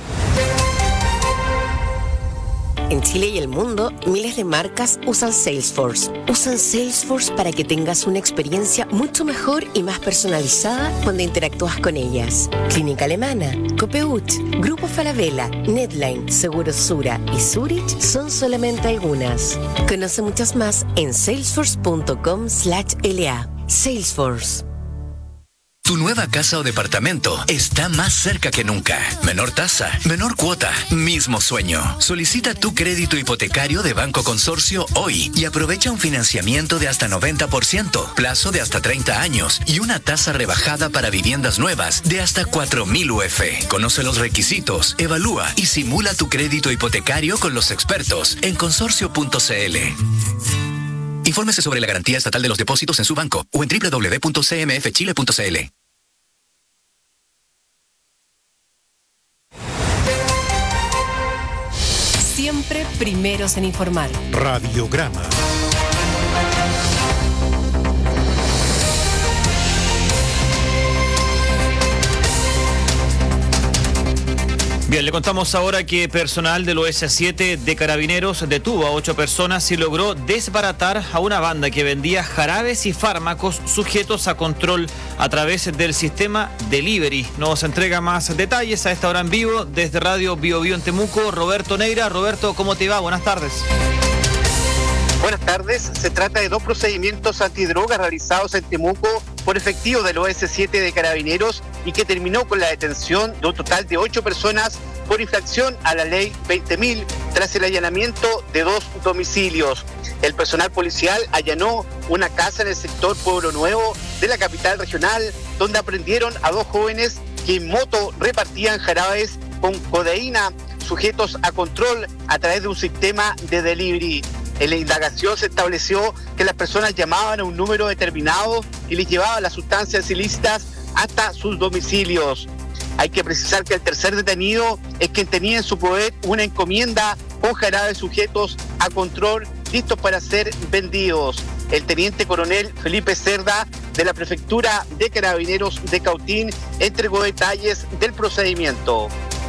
En Chile y el mundo, miles de marcas usan Salesforce. Usan Salesforce para que tengas una experiencia mucho mejor y más personalizada cuando interactúas con ellas. Clínica Alemana, Copeuch, Grupo Falabella, Netline, Seguros Sura y Zurich son solamente algunas. Conoce muchas más en salesforce.com/LA. Salesforce. Tu nueva casa o departamento está más cerca que nunca. Menor tasa, menor cuota, mismo sueño. Solicita tu crédito hipotecario de Banco Consorcio hoy y aprovecha un financiamiento de hasta 90%, plazo de hasta 30 años y una tasa rebajada para viviendas nuevas de hasta 4.000 UF. Conoce los requisitos, evalúa y simula tu crédito hipotecario con los expertos en consorcio.cl. Infórmese sobre la garantía estatal de los depósitos en su banco o en www.cmfchile.cl. Siempre primeros en informar. Radiograma. Bien, le contamos ahora que personal del OS7 de Carabineros detuvo a 8 personas y logró desbaratar a una banda que vendía jarabes y fármacos sujetos a control a través del sistema Delivery. Nos entrega más detalles a esta hora en vivo desde Radio Bio Bio en Temuco, Roberto Neira. Roberto, ¿cómo te va? Buenas tardes. Buenas tardes. Se trata de 2 procedimientos antidrogas realizados en Temuco por efectivos del OS7 de Carabineros y que terminó con la detención de un total de 8 personas por infracción a la ley 20.000 tras el allanamiento de 2 domicilios. El personal policial allanó una casa en el sector Pueblo Nuevo de la capital regional, donde aprendieron a 2 jóvenes que en moto repartían jarabes con codeína sujetos a control a través de un sistema de delivery. En la indagación se estableció que las personas llamaban a un número determinado y les llevaban las sustancias ilícitas hasta sus domicilios. Hay que precisar que el tercer detenido es quien tenía en su poder una encomienda con jarabes sujetos a control listos para ser vendidos. El teniente coronel Felipe Cerda de la Prefectura de Carabineros de Cautín entregó detalles del procedimiento.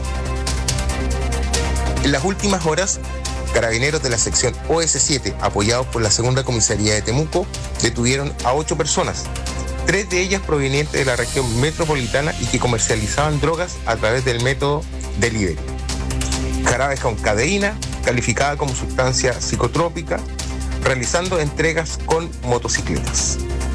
En las últimas horas, Carabineros de la sección OS7, apoyados por la Segunda Comisaría de Temuco, detuvieron a 8 personas, 3 de ellas provenientes de la región metropolitana y que comercializaban drogas a través del método delivery. Jarabes con cadeína, calificada como sustancia psicotrópica, realizando entregas con motocicletas.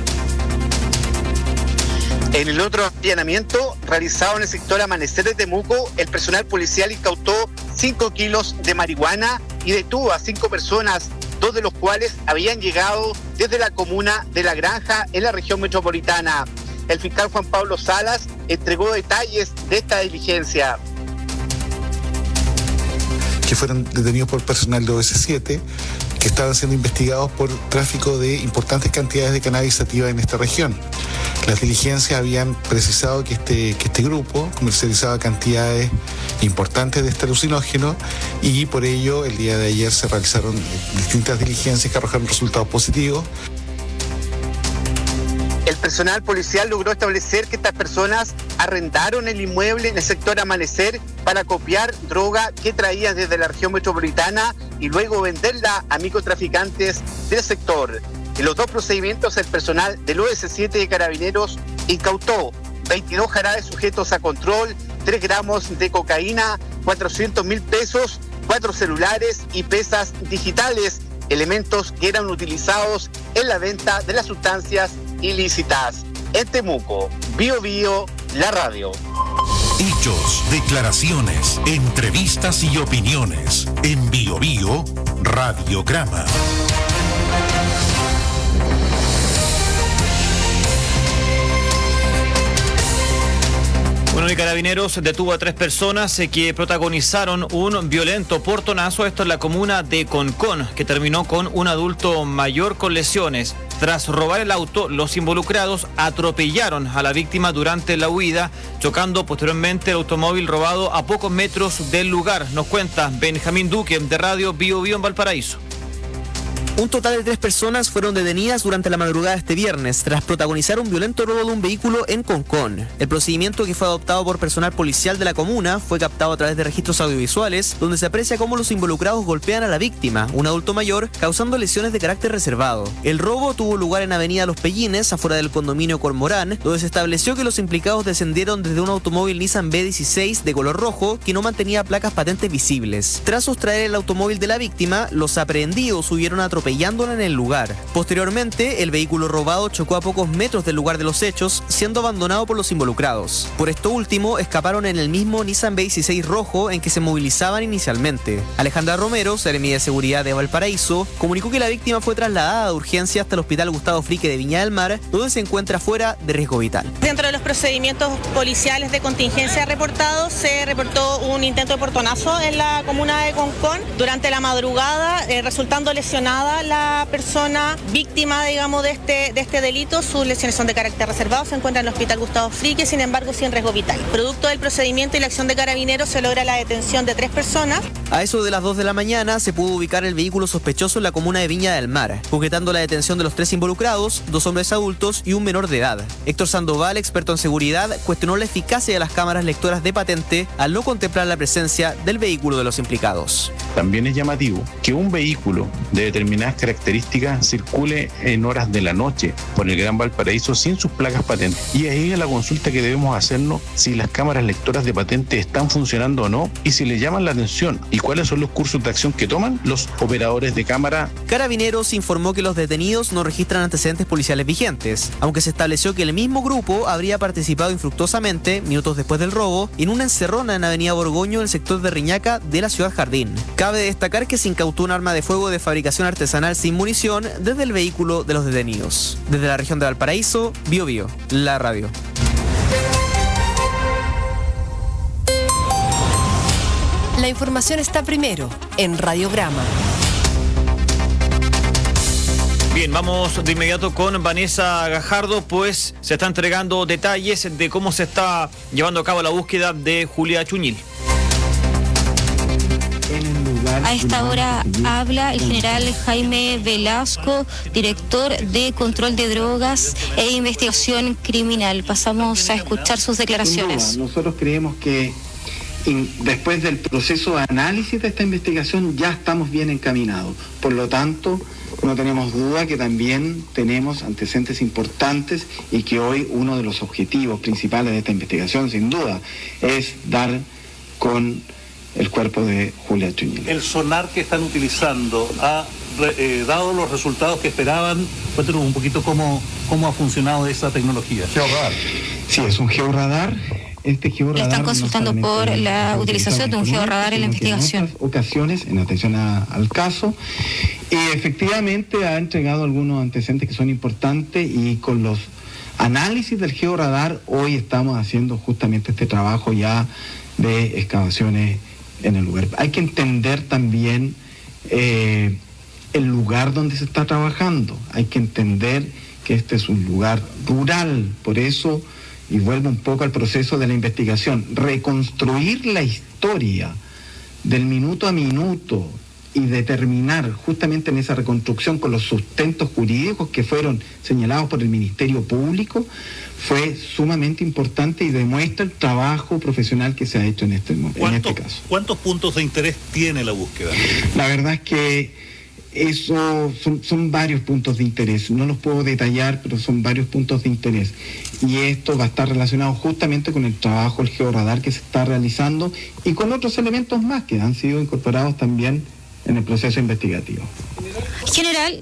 En el otro allanamiento realizado en el sector Amanecer de Temuco, el personal policial incautó 5 kilos de marihuana y detuvo a 5 personas, 2 de los cuales habían llegado desde la comuna de La Granja en la región metropolitana. El fiscal Juan Pablo Salas entregó detalles de esta diligencia. Que fueron detenidos por personal de OS7, que estaban siendo investigados por tráfico de importantes cantidades de cannabis sativa en esta región. Las diligencias habían precisado que este grupo comercializaba cantidades importantes de este alucinógeno y por ello el día de ayer se realizaron distintas diligencias que arrojaron resultados positivos. El personal policial logró establecer que estas personas arrendaron el inmueble en el sector Amanecer para copiar droga que traían desde la región metropolitana y luego venderla a microtraficantes del sector. En los 2 procedimientos, el personal del OS7 de Carabineros incautó 22 jarabes sujetos a control, 3 gramos de cocaína, 400.000 pesos, 4 celulares y pesas digitales, elementos que eran utilizados en la venta de las sustancias ilícitas. En Temuco, Bio Bio, la radio. Hechos, declaraciones, entrevistas y opiniones. En Bio Bio, Radiograma. Bueno, y Carabineros detuvo a 3 personas que protagonizaron un violento portonazo, esto en la comuna de Concón, que terminó con un adulto mayor con lesiones. Tras robar el auto, los involucrados atropellaron a la víctima durante la huida, chocando posteriormente el automóvil robado a pocos metros del lugar. Nos cuenta Benjamín Duque de Radio Bio Bio en Valparaíso. Un total de 3 personas fueron detenidas durante la madrugada de este viernes tras protagonizar un violento robo de un vehículo en Concón. El procedimiento, que fue adoptado por personal policial de la comuna, fue captado a través de registros audiovisuales donde se aprecia cómo los involucrados golpean a la víctima, un adulto mayor, causando lesiones de carácter reservado. El robo tuvo lugar en Avenida Los Pellines, afuera del condominio Cormorán, donde se estableció que los implicados descendieron desde un automóvil Nissan B16 de color rojo que no mantenía placas patentes visibles. Tras sustraer el automóvil de la víctima, los aprehendidos huyeron atropellándola en el lugar. Posteriormente, el vehículo robado chocó a pocos metros del lugar de los hechos, siendo abandonado por los involucrados. Por esto último, escaparon en el mismo Nissan B16 rojo en que se movilizaban inicialmente. Alejandra Romero, Seremi de Seguridad de Valparaíso, comunicó que la víctima fue trasladada de urgencia hasta el Hospital Gustavo Frique de Viña del Mar, donde se encuentra fuera de riesgo vital. Dentro de los procedimientos policiales de contingencia reportados, se reportó un intento de portonazo en la comuna de Concón durante la madrugada, resultando lesionada la persona víctima, digamos, de este delito. Sus lesiones son de carácter reservado, se encuentra en el Hospital Gustavo Frique, sin embargo sin riesgo vital. Producto del procedimiento y la acción de Carabineros, se logra la detención de 3 personas. A eso de las 2 de la mañana se pudo ubicar el vehículo sospechoso en la comuna de Viña del Mar, concretando la detención de los 3 involucrados, 2 hombres adultos y un menor de edad. Héctor Sandoval, experto en seguridad, cuestionó la eficacia de las cámaras lectoras de patente al no contemplar la presencia del vehículo de los implicados. También es llamativo que un vehículo de determinadas características circule en horas de la noche por el Gran Valparaíso sin sus placas patentes. Y ahí es la consulta que debemos hacernos: si las cámaras lectoras de patente están funcionando o no, y si le llaman la atención, y cuáles son los cursos de acción que toman los operadores de cámara. Carabineros informó que los detenidos no registran antecedentes policiales vigentes, aunque se estableció que el mismo grupo habría participado infructuosamente, minutos después del robo, en una encerrona en Avenida Borgoño, en el sector de Riñaca de la ciudad Jardín. Cabe destacar que se incautó un arma de fuego de fabricación artesanal sin munición desde el vehículo de los detenidos. Desde la región de Valparaíso, Bio Bio, la radio. La información está primero en Radiograma. Bien, vamos de inmediato con Vanessa Gajardo, pues se está entregando detalles de cómo se está llevando a cabo la búsqueda de Julia Chuñil. A esta hora habla el general Jaime Velasco, director de Control de Drogas e Investigación Criminal. Pasamos a escuchar sus declaraciones. Nosotros creemos que después del proceso de análisis de esta investigación ya estamos bien encaminados. Por lo tanto, No tenemos duda que también tenemos antecedentes importantes y que hoy uno de los objetivos principales de esta investigación, sin duda, es dar con el cuerpo de Julia Chuñil. El sonar que están utilizando ha dado los resultados que esperaban. Cuéntanos un poquito cómo ha funcionado esa tecnología. Georradar. Sí, es un georradar. Este georradar le están consultando por la utilización de un georradar en la investigación. En otras ocasiones, en atención al caso, y efectivamente ha entregado algunos antecedentes que son importantes, y con los análisis del georradar hoy estamos haciendo justamente este trabajo ya de excavaciones en el lugar. Hay que entender también el lugar donde se está trabajando. Hay que entender que este es un lugar rural, por eso, y vuelvo un poco al proceso de la investigación, reconstruir la historia del minuto a minuto y determinar justamente en esa reconstrucción con los sustentos jurídicos que fueron señalados por el Ministerio Público fue sumamente importante y demuestra el trabajo profesional que se ha hecho en este caso. ¿Cuántos puntos de interés tiene la búsqueda? La verdad es que eso son varios puntos de interés, no los puedo detallar, pero son varios puntos de interés, y esto va a estar relacionado justamente con el trabajo, el georradar que se está realizando y con otros elementos más que han sido incorporados también en el proceso investigativo. General.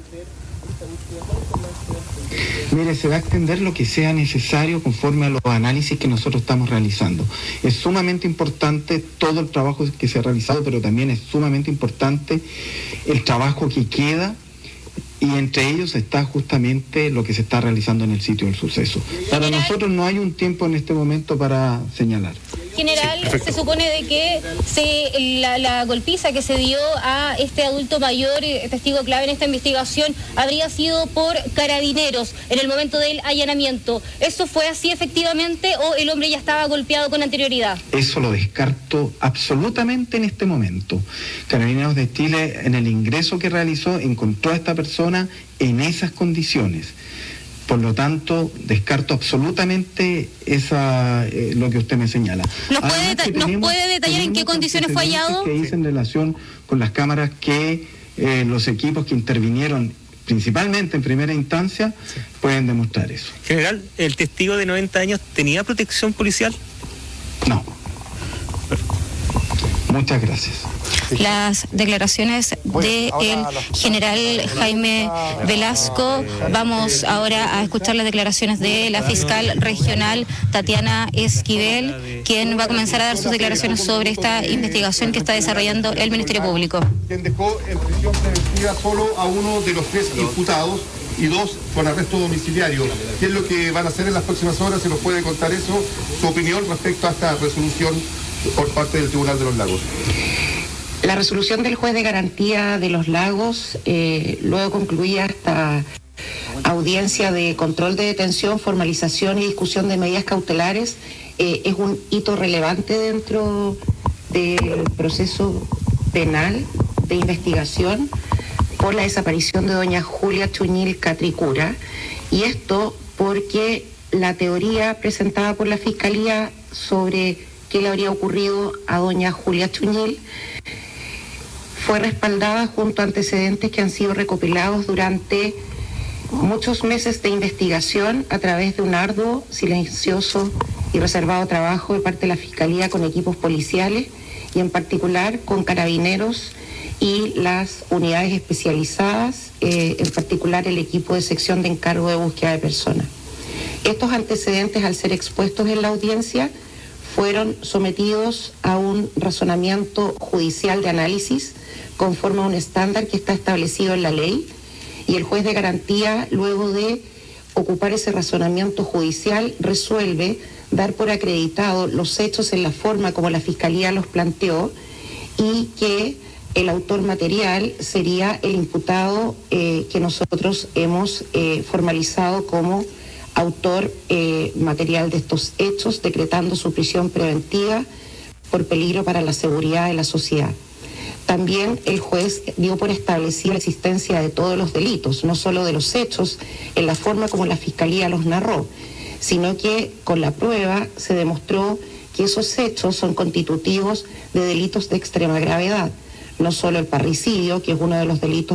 Mire, se va a extender lo que sea necesario conforme a los análisis que nosotros estamos realizando. Es sumamente importante todo el trabajo que se ha realizado, pero también es sumamente importante el trabajo que queda, y entre ellos está justamente lo que se está realizando en el sitio del suceso. Para nosotros no hay un tiempo en este momento para señalar. General, sí, se supone de que la golpiza que se dio a este adulto mayor, testigo clave en esta investigación, habría sido por carabineros en el momento del allanamiento. ¿Eso fue así efectivamente o el hombre ya estaba golpeado con anterioridad? Eso lo descarto absolutamente en este momento. Carabineros de Chile, en el ingreso que realizó, encontró a esta persona en esas condiciones. Por lo tanto, descarto absolutamente lo que usted me señala. ¿Nos puede detallar en qué condiciones fue hallado? Que hice en relación con las cámaras que los equipos que intervinieron principalmente en primera instancia pueden demostrar eso. General, ¿el testigo de 90 años tenía protección policial? No. Muchas gracias. Las declaraciones del general Jaime Velasco. Vamos ahora a escuchar las declaraciones de la fiscal regional Tatiana Esquivel, quien va a comenzar a dar sus declaraciones sobre esta investigación que está desarrollando el Ministerio Público. Quien dejó en prisión preventiva solo a uno de los 3 imputados y 2 con arresto domiciliario. ¿Qué es lo que van a hacer en las próximas horas? ¿Se nos puede contar eso? Su opinión respecto a esta resolución por parte del Tribunal de los Lagos. La resolución del juez de garantía de los Lagos, luego concluía esta audiencia de control de detención, formalización y discusión de medidas cautelares, es un hito relevante dentro del proceso penal de investigación por la desaparición de doña Julia Chuñil Catricura, y esto porque la teoría presentada por la Fiscalía sobre qué le habría ocurrido a doña Julia Chuñil fue respaldada junto a antecedentes que han sido recopilados durante muchos meses de investigación a través de un arduo, silencioso y reservado trabajo de parte de la Fiscalía con equipos policiales y en particular con carabineros y las unidades especializadas, en particular el equipo de sección de encargo de búsqueda de personas. Estos antecedentes, al ser expuestos en la audiencia, fueron sometidos a un razonamiento judicial de análisis conforme a un estándar que está establecido en la ley, y el juez de garantía, luego de ocupar ese razonamiento judicial, resuelve dar por acreditado los hechos en la forma como la Fiscalía los planteó, y que el autor material sería el imputado que nosotros hemos formalizado como autor material de estos hechos, decretando su prisión preventiva por peligro para la seguridad de la sociedad. También el juez dio por establecida la existencia de todos los delitos, no solo de los hechos en la forma como la Fiscalía los narró, sino que con la prueba se demostró que esos hechos son constitutivos de delitos de extrema gravedad, no solo el parricidio, que es uno de los delitos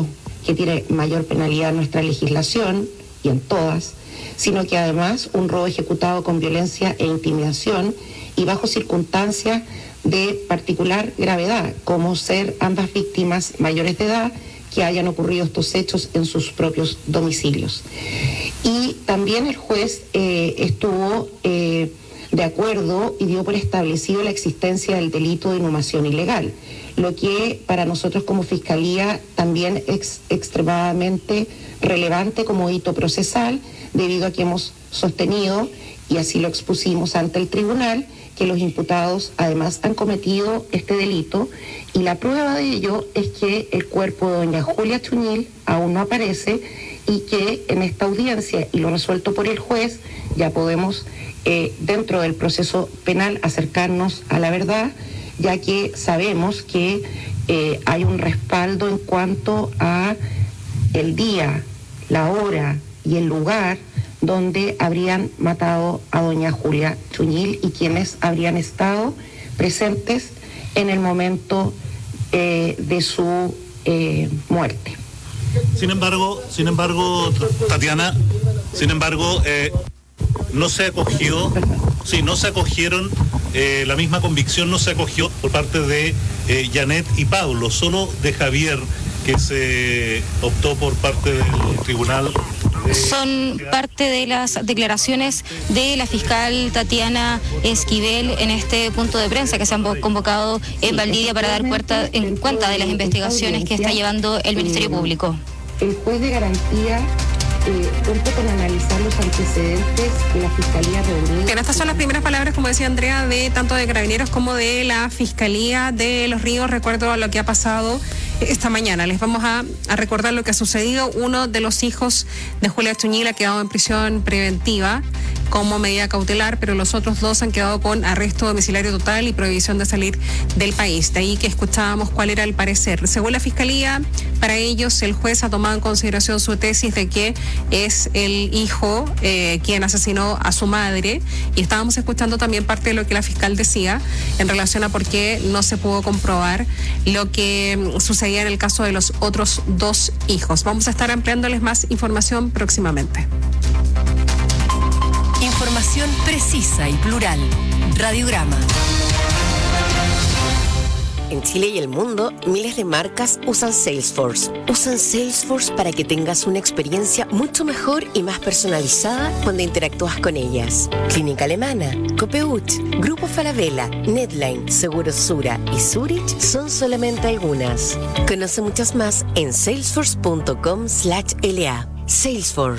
que tiene mayor penalidad en nuestra legislación y en todas, sino que además un robo ejecutado con violencia e intimidación y bajo circunstancias de particular gravedad, como ser ambas víctimas mayores de edad que hayan ocurrido estos hechos en sus propios domicilios. Y también el juez estuvo de acuerdo y dio por establecido la existencia del delito de inhumación ilegal, lo que para nosotros como Fiscalía también es extremadamente relevante como hito procesal, debido a que hemos sostenido, y así lo expusimos ante el tribunal, que los imputados además han cometido este delito, y la prueba de ello es que el cuerpo de doña Julia Chuñil aún no aparece, y que en esta audiencia y lo resuelto por el juez ya podemos dentro del proceso penal acercarnos a la verdad, ya que sabemos que hay un respaldo en cuanto a el día, la hora y el lugar donde habrían matado a doña Julia Chuñil y quienes habrían estado presentes en el momento de su muerte. Sin embargo, Tatiana, no se acogieron, la misma convicción no se acogió por parte de Janet y Pablo, solo de Javier, que se optó por parte del tribunal. Son parte de las declaraciones de la fiscal Tatiana Esquivel en este punto de prensa que se han convocado en Valdivia para dar cuenta de las investigaciones que está llevando el Ministerio Público. El juez de garantía cuenta con analizar los antecedentes de la Fiscalía reunida. Bien, estas son las primeras palabras, como decía Andrea, de tanto de Carabineros como de la Fiscalía de Los Ríos. Recuerdo a lo que ha pasado esta mañana. Les vamos a recordar lo que ha sucedido. Uno de los hijos de Julia Chuñil ha quedado en prisión preventiva como medida cautelar, pero los otros dos han quedado con arresto domiciliario total y prohibición de salir del país. De ahí que escuchábamos cuál era el parecer. Según la Fiscalía, para ellos el juez ha tomado en consideración su tesis de que es el hijo quien asesinó a su madre, y estábamos escuchando también parte de lo que la fiscal decía en relación a por qué no se pudo comprobar lo que sucedía en el caso de los otros dos hijos. Vamos a estar ampliándoles más información próximamente. Información precisa y plural. Radiograma. En Chile y el mundo, miles de marcas usan Salesforce. Usan Salesforce para que tengas una experiencia mucho mejor y más personalizada cuando interactúas con ellas. Clínica Alemana, Copeuch, Grupo Falabella, Netline, Seguros Sura y Zurich son solamente algunas. Conoce muchas más en salesforce.com/LA. Salesforce.